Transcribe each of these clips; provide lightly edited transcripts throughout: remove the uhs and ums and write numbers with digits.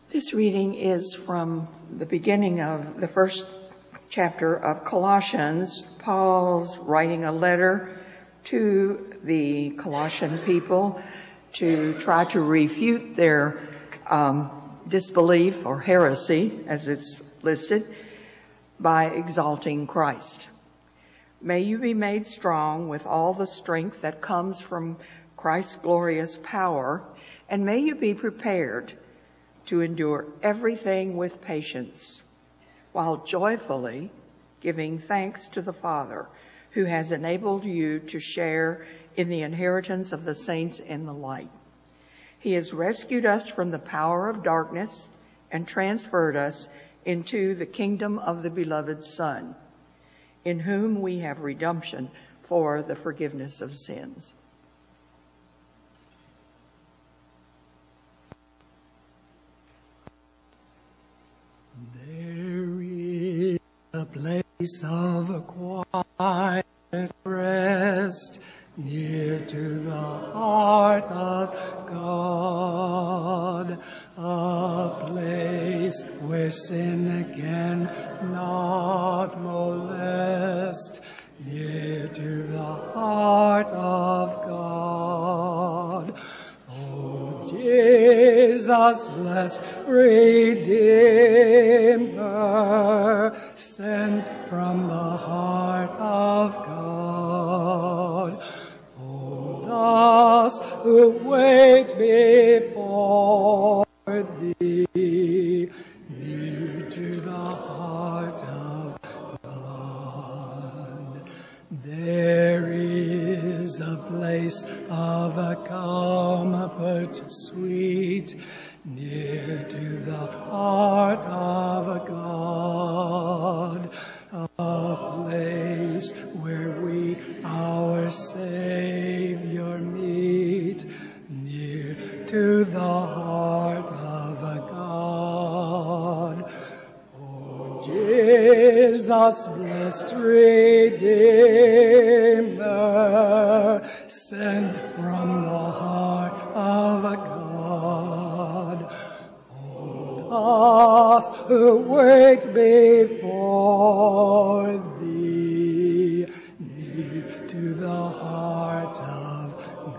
This reading is from the beginning of the first chapter of Colossians. Paul's writing a letter to the Colossian people to try to refute their disbelief or heresy, as it's listed, by exalting Christ. May you be made strong with all the strength that comes from Christ's glorious power, and may you be prepared to endure everything with patience, while joyfully giving thanks to the Father, who has enabled you to share in the inheritance of the saints in the light. He has rescued us from the power of darkness and transferred us into the kingdom of the beloved Son, in whom we have redemption for the forgiveness of sins. There is a place of quiet rest near to the heart of God, a place where sin cannot molest, near to the heart of God. O Jesus, blessed Redeemer, sent from the heart of God, hold us who wait before Thee, near to the heart of God. There is a place of a comfort sweet, near to the heart of God, a place where we our Savior meet, near to the heart of God. O Jesus, blessed Redeemer, sent from the heart of God, hold us who wait before Thee, near to the heart of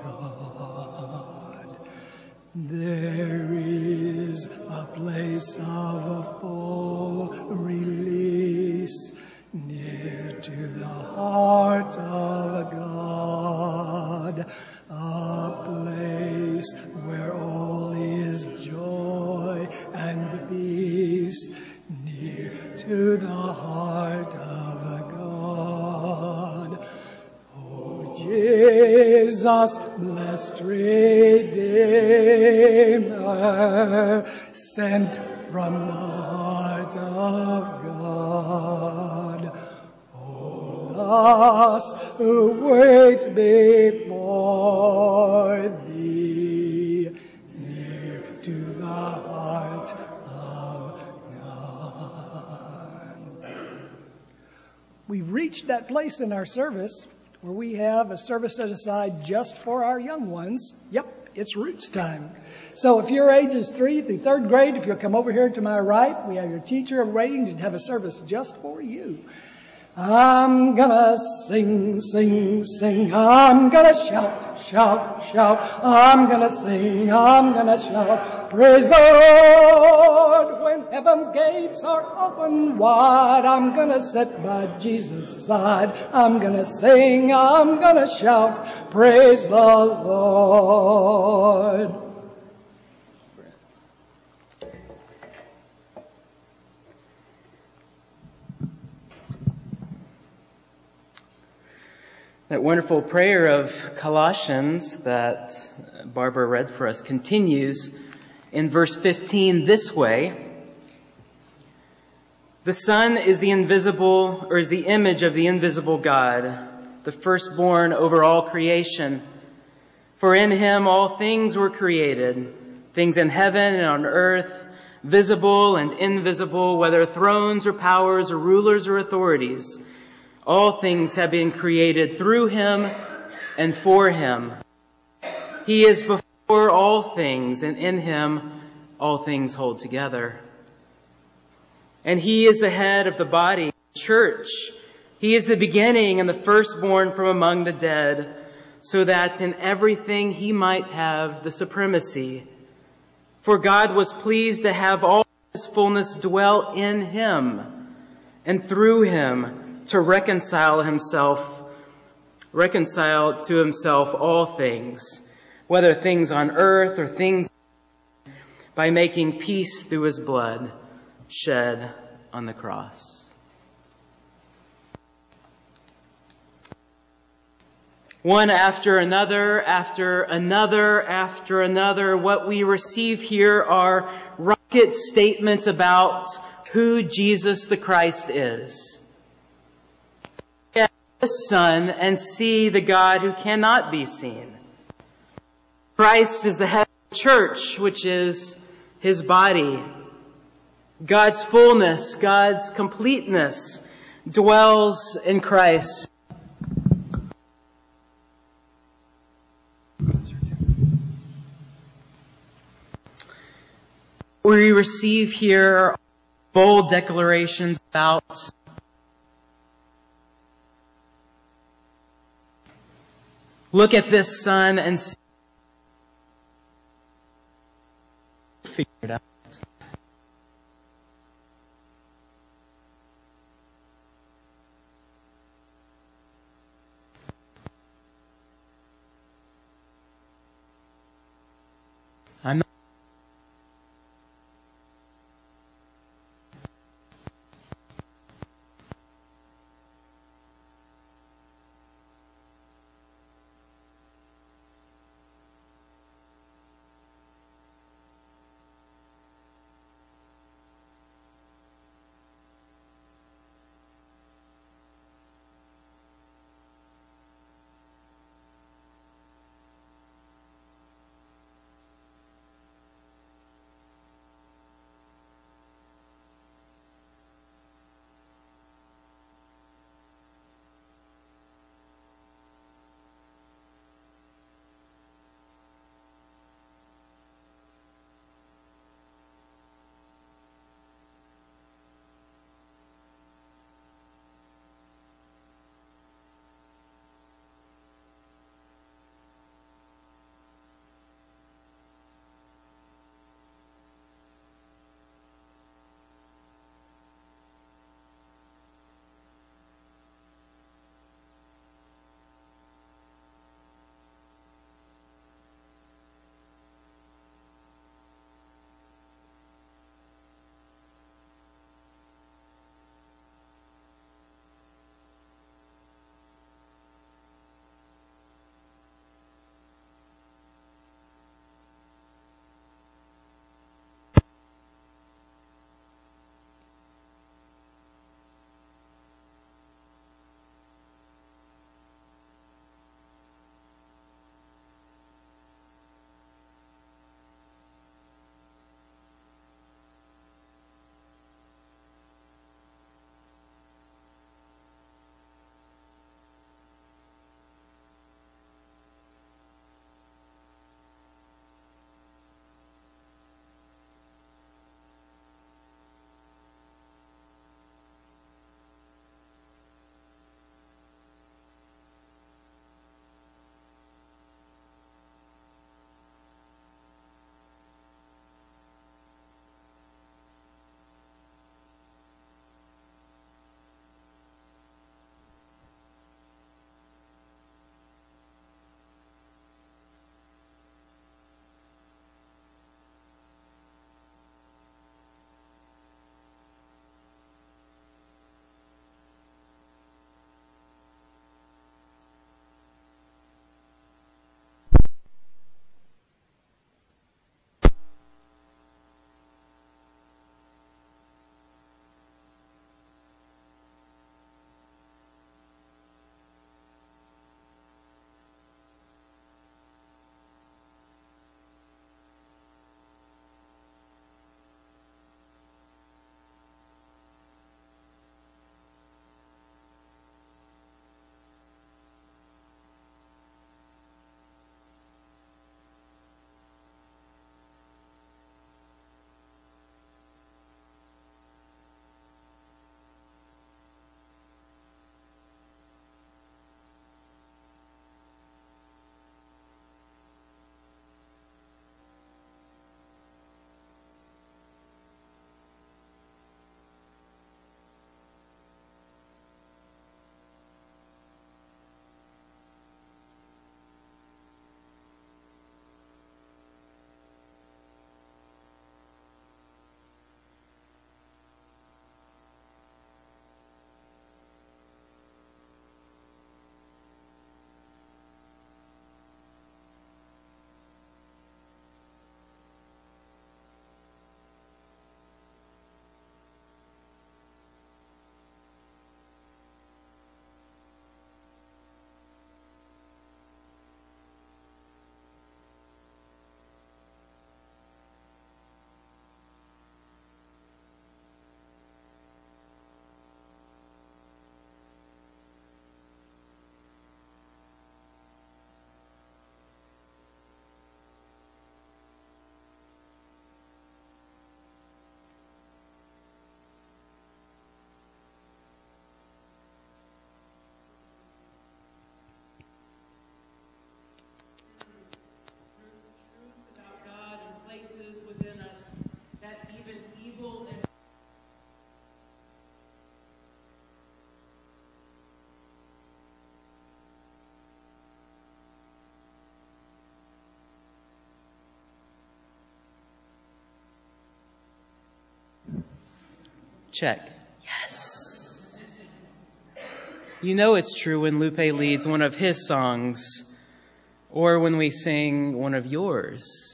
God. There is a place of full release, near to the heart of God, a place where all is joy and peace, near to the heart of God. O Jesus, blessed Redeemer, sent from the heart of God, hold us who wait before Thee, near to the heart of God. We've reached that place in our service where we have a service set aside just for our young ones. Yep, it's Roots time. So if your age is 3 through 3rd grade, if you'll come over here to my right, we have your teacher waiting to have a service just for you. I'm gonna sing, sing, sing. I'm gonna shout, shout, shout. I'm gonna sing, I'm gonna shout. Praise the Lord when heaven's gates are open wide. I'm gonna sit by Jesus' side. I'm gonna sing, I'm gonna shout. Praise the Lord. That wonderful prayer of Colossians that Barbara read for us continues in verse 15 this way. The Son is the image of the invisible God, the firstborn over all creation. For in Him all things were created, things in heaven and on earth, visible and invisible, whether thrones or powers or rulers or authorities. All things have been created through Him and for Him. He is before all things, and in Him all things hold together. And He is the head of the body, the church. He is the beginning and the firstborn from among the dead, so that in everything He might have the supremacy. For God was pleased to have all His fullness dwell in Him, and through Him to reconcile to Himself all things, whether things on earth or things, by making peace through His blood shed on the cross. One after another, what we receive here are rocket statements about who Jesus the Christ is. Look at the Son and see the God who cannot be seen. Christ is the head of the church, which is His body. God's fullness, God's completeness dwells in Christ. We receive here bold declarations about look at this Son and see, figure it out. I'm not Check. Yes. You know it's true when Lupe leads one of his songs or when we sing one of yours.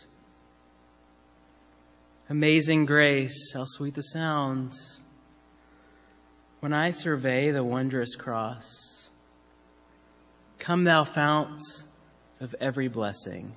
Amazing grace, how sweet the sound when I survey the wondrous cross. Come thou fount of every blessing.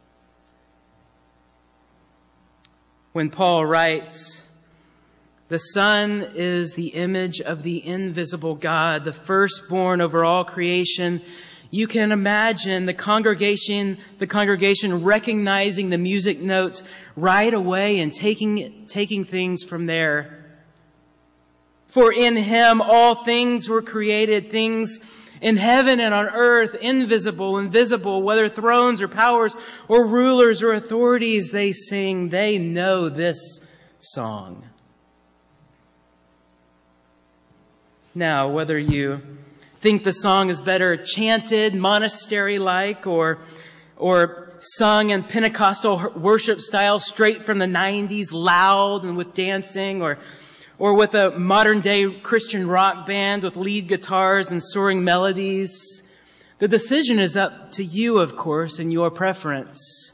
When Paul writes, the Son is the image of the invisible God, the firstborn over all creation, you can imagine the congregation recognizing the music notes right away and taking things from there. For in him all things were created, things in heaven and on earth, invisible and visible, whether thrones or powers or rulers or authorities, they sing, they know this song. Now, whether you think the song is better chanted, monastery-like, or sung in Pentecostal worship style straight from the 90s, loud and with dancing, or with a modern-day Christian rock band with lead guitars and soaring melodies, the decision is up to you, of course, and your preference.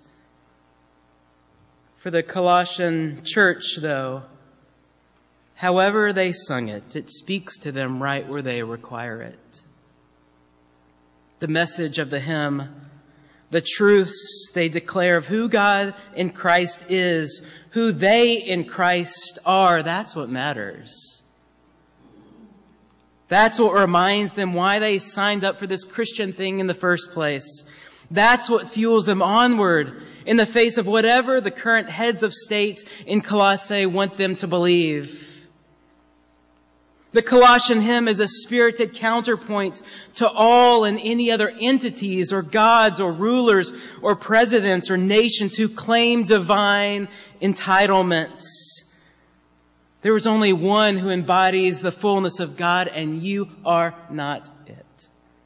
For the Colossian church, though, however they sung it, it speaks to them right where they require it. The message of the hymn, the truths they declare of who God in Christ is, who they in Christ are, that's what matters. That's what reminds them why they signed up for this Christian thing in the first place. That's what fuels them onward in the face of whatever the current heads of state in Colossae want them to believe. The Colossian hymn is a spirited counterpoint to all and any other entities or gods or rulers or presidents or nations who claim divine entitlements. There is only one who embodies the fullness of God, and you are not it.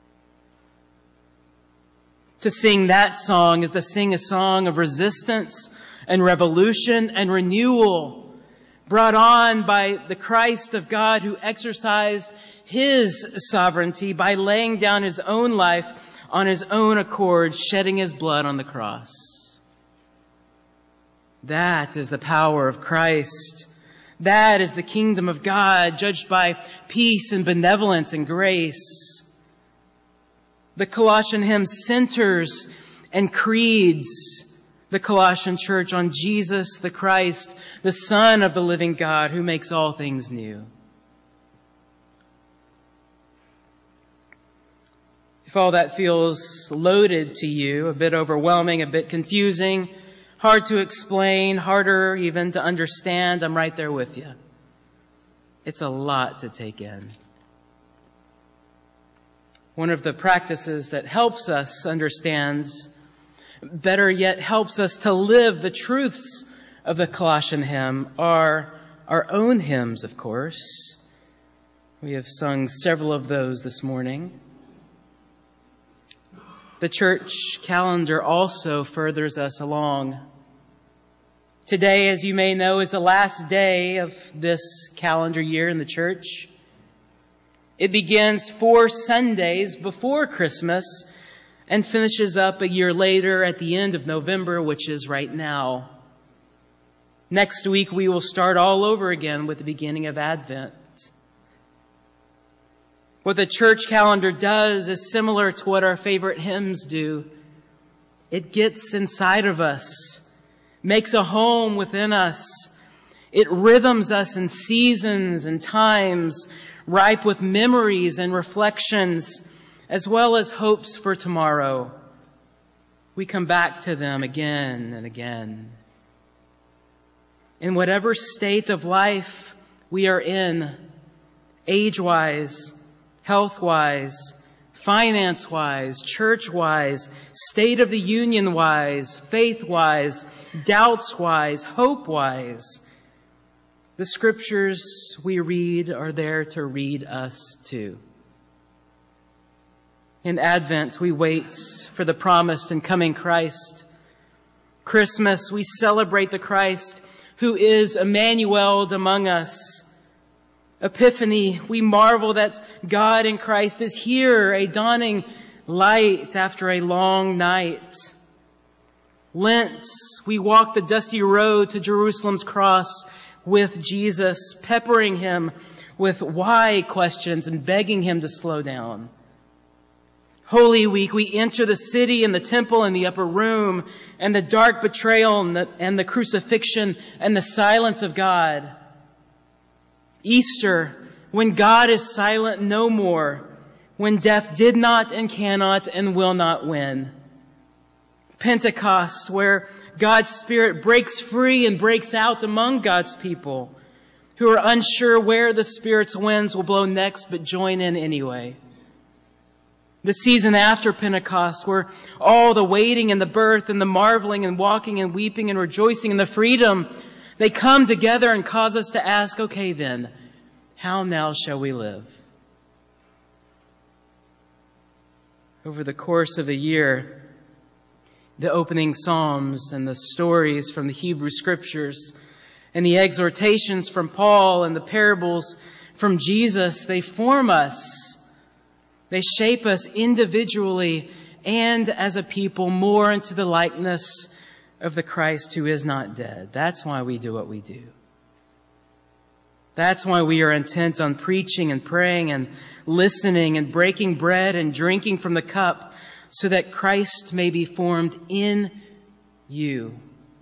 To sing that song is to sing a song of resistance and revolution and renewal, brought on by the Christ of God who exercised His sovereignty by laying down His own life on His own accord, shedding His blood on the cross. That is the power of Christ. That is the kingdom of God, judged by peace and benevolence and grace. The Colossian hymn centers and creeds the Colossian church on Jesus the Christ, the Son of the living God, who makes all things new. If all that feels loaded to you, a bit overwhelming, a bit confusing, hard to explain, harder even to understand, I'm right there with you. It's a lot to take in. One of the practices that helps us understand, better yet helps us to live the truths of the Colossian hymn, are our own hymns, of course. We have sung several of those this morning. The church calendar also furthers us along. Today, as you may know, is the last day of this calendar year in the church. It begins 4 Sundays before Christmas and finishes up a year later at the end of November, which is right now. Next week, we will start all over again with the beginning of Advent. What the church calendar does is similar to what our favorite hymns do. It gets inside of us, makes a home within us. It rhythms us in seasons and times, ripe with memories and reflections, as well as hopes for tomorrow. We come back to them again and again. In whatever state of life we are in, age-wise, health-wise, finance-wise, church-wise, state of the union-wise, faith-wise, doubts-wise, hope-wise, the scriptures we read are there to read us too. In Advent, we wait for the promised and coming Christ. Christmas, we celebrate the Christ who is Emmanuel among us. Epiphany, we marvel that God in Christ is here, a dawning light after a long night. Lent, we walk the dusty road to Jerusalem's cross with Jesus, peppering him with why questions and begging him to slow down. Holy Week, we enter the city and the temple and the upper room and the dark betrayal and the crucifixion and the silence of God. Easter, when God is silent no more, when death did not and cannot and will not win. Pentecost, where God's Spirit breaks free and breaks out among God's people who are unsure where the Spirit's winds will blow next, but join in anyway. The season after Pentecost, where all the waiting and the birth and the marveling and walking and weeping and rejoicing and the freedom, they come together and cause us to ask, okay then, how now shall we live? Over the course of a year, the opening Psalms and the stories from the Hebrew Scriptures and the exhortations from Paul and the parables from Jesus, they form us. They shape us individually and as a people more into the likeness of the Christ who is not dead. That's why we do what we do. That's why we are intent on preaching and praying and listening and breaking bread and drinking from the cup so that Christ may be formed in you.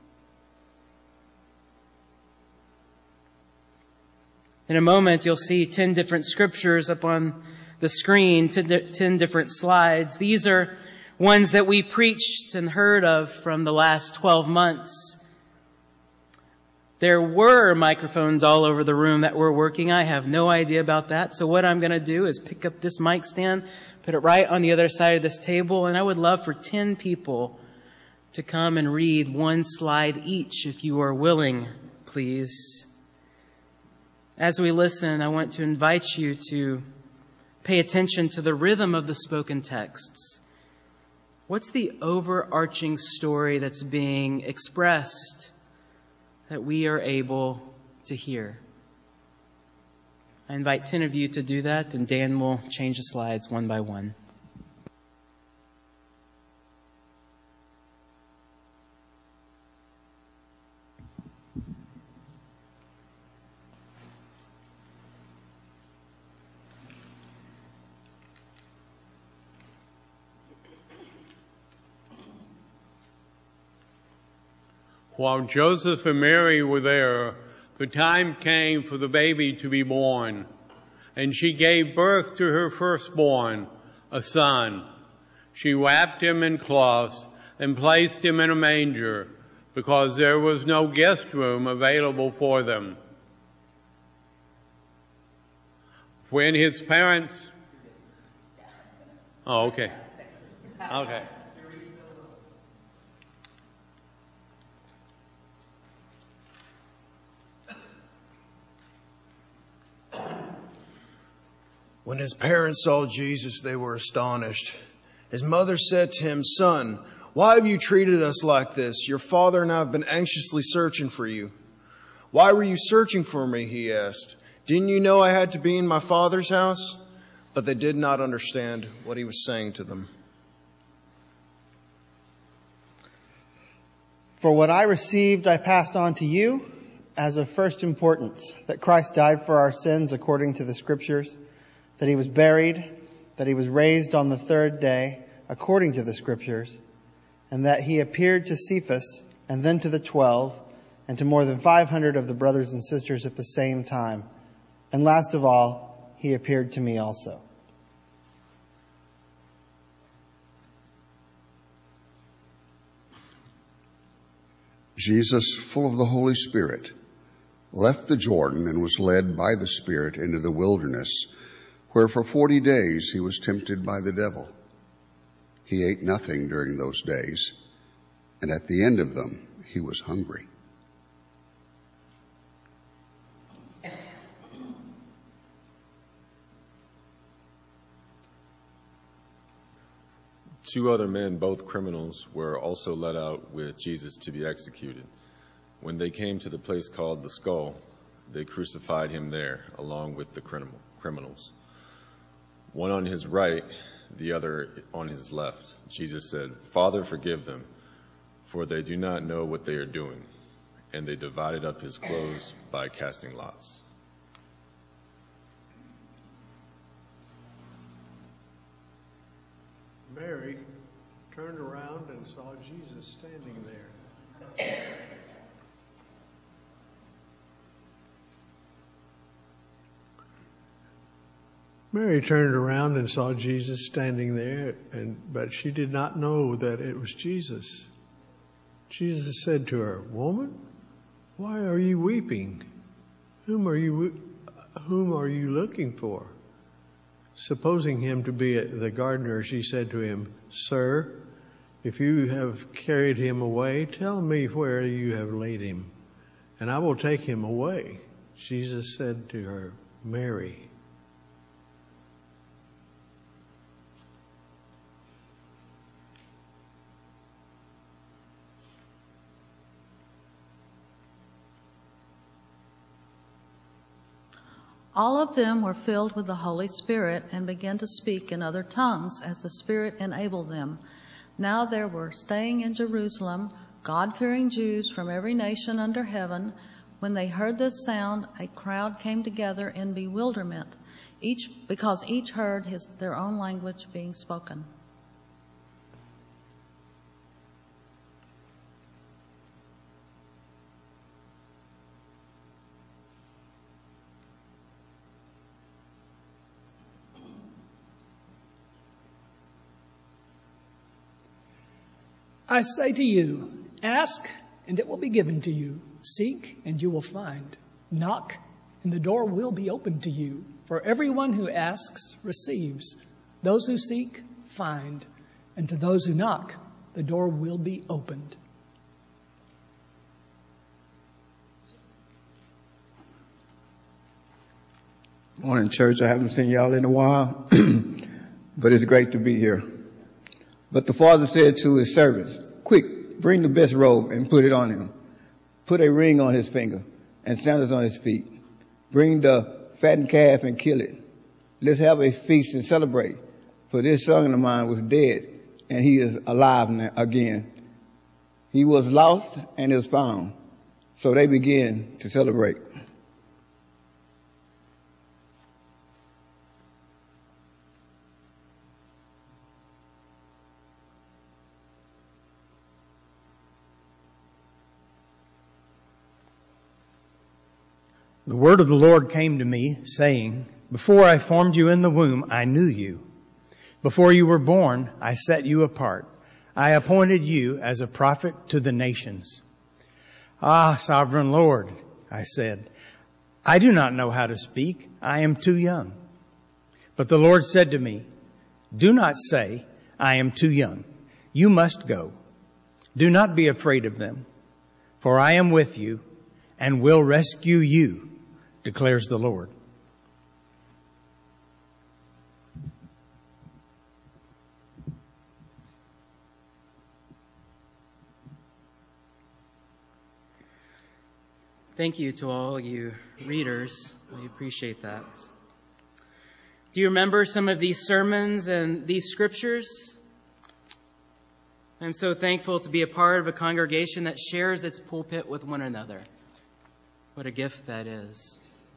In a moment, you'll see 10 different scriptures up on the screen, 10 different slides. These are ones that we preached and heard of from the last 12 months. There were microphones all over the room that were working. I have no idea about that. So what I'm going to do is pick up this mic stand, put it right on the other side of this table, and I would love for 10 people to come and read one slide each, if you are willing, please. As we listen, I want to invite you to pay attention to the rhythm of the spoken texts. What's the overarching story that's being expressed that we are able to hear? I invite 10 of you to do that, and Dan will change the slides one by one. While Joseph and Mary were there, the time came for the baby to be born, and she gave birth to her firstborn, a son. She wrapped him in cloths and placed him in a manger, because there was no guest room available for them. When his parents... Oh, okay. Okay. When his parents saw Jesus, they were astonished. His mother said to him, "Son, why have you treated us like this? Your father and I have been anxiously searching for you." "Why were you searching for me?" he asked. "Didn't you know I had to be in my father's house?" But they did not understand what he was saying to them. "For what I received, I passed on to you as of first importance, that Christ died for our sins according to the Scriptures, that he was buried, that he was raised on the third day according to the Scriptures, and that he appeared to Cephas and then to the 12 and to more than 500 of the brothers and sisters at the same time. And last of all, he appeared to me also." Jesus, full of the Holy Spirit, left the Jordan and was led by the Spirit into the wilderness, where for 40 days he was tempted by the devil. He ate nothing during those days, and at the end of them he was hungry. Two other men, both criminals, were also led out with Jesus to be executed. When they came to the place called the Skull, they crucified him there, along with the criminals, one on his right, the other on his left. Jesus said, "Father, forgive them, for they do not know what they are doing." And they divided up his clothes by casting lots. Mary turned around and saw Jesus standing there. Mary turned around and saw Jesus standing there, but she did not know that it was Jesus. Jesus said to her, "Woman, why are you weeping? Whom are you looking for?" Supposing him to be the gardener, she said to him, "Sir, if you have carried him away, tell me where you have laid him, and I will take him away." Jesus said to her, "Mary." All of them were filled with the Holy Spirit and began to speak in other tongues as the Spirit enabled them. Now there were staying in Jerusalem God-fearing Jews from every nation under heaven. When they heard this sound, a crowd came together in bewilderment, because each heard their own language being spoken. I say to you, ask, and it will be given to you. Seek, and you will find. Knock, and the door will be opened to you. For everyone who asks receives. Those who seek find. And to those who knock, the door will be opened. Morning, church. I haven't seen y'all in a while, but it's great to be here. But the father said to his servants, "Quick, bring the best robe and put it on him. Put a ring on his finger and sandals on his feet. Bring the fattened calf and kill it. Let's have a feast and celebrate. For this son of mine was dead, and he is alive again. He was lost and is found." So they began to celebrate. The word of the Lord came to me, saying, "Before I formed you in the womb, I knew you. Before you were born, I set you apart. I appointed you as a prophet to the nations." "Ah, sovereign Lord," I said, "I do not know how to speak. I am too young." But the Lord said to me, "Do not say, 'I am too young.' You must go. Do not be afraid of them, for I am with you and will rescue you, declares the Lord." Thank you to all you readers. We appreciate that. Do you remember some of these sermons and these scriptures? I'm so thankful to be a part of a congregation that shares its pulpit with one another. What a gift that is.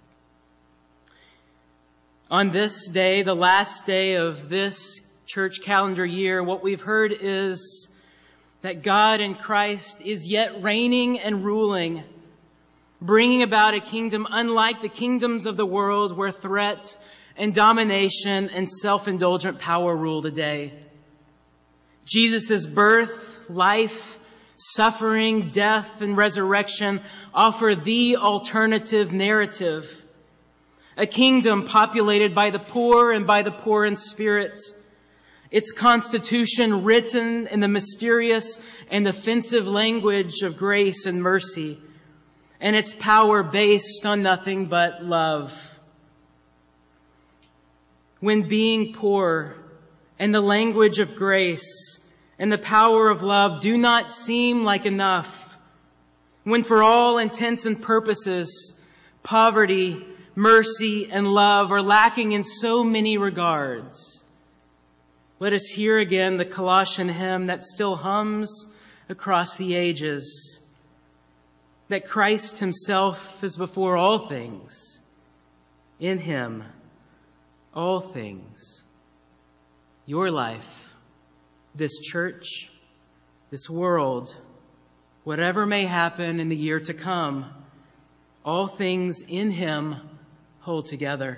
On this day, the last day of this church calendar year, what we've heard is that God in Christ is yet reigning and ruling, bringing about a kingdom unlike the kingdoms of the world where threat and domination and self-indulgent power rule today. Jesus' birth, life, suffering, death, and resurrection offer the alternative narrative. A kingdom populated by the poor and by the poor in spirit. Its constitution written in the mysterious and offensive language of grace and mercy. And its power based on nothing but love. When being poor and the language of grace and the power of love do not seem like enough, when for all intents and purposes, poverty, mercy, and love are lacking in so many regards. Let us hear again the Colossian hymn that still hums across the ages, that Christ himself is before all things. In him, all things. Your life, this church, this world, whatever may happen in the year to come, all things in him hold together.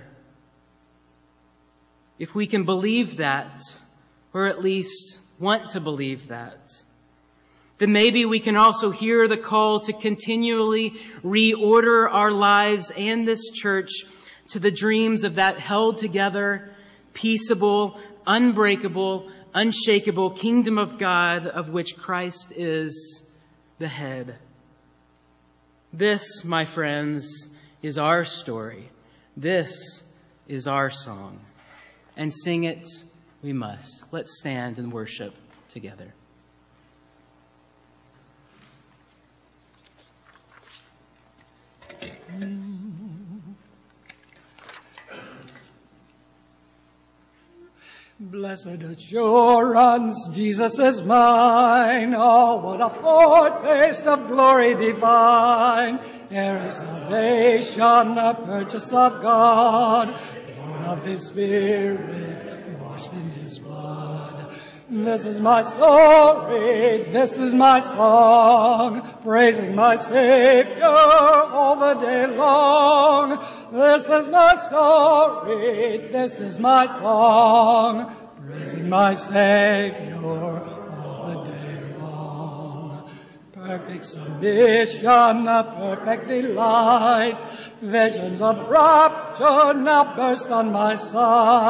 If we can believe that, or at least want to believe that, then maybe we can also hear the call to continually reorder our lives and this church to the dreams of that held together, peaceable, unbreakable, unshakable kingdom of God of which Christ is the head. This, my friends, is our story. This is our song. And sing it we must. Let's stand and worship together. Blessed assurance, Jesus is mine. Oh, what a foretaste of glory divine. There is salvation, the purchase of God, born of his Spirit, washed in his blood. This is my story, this is my song, praising my Savior all the day long. This is my story, this is my song, praising my Savior all the day long. Perfect submission, a perfect delight, visions of rapture now burst on my sight.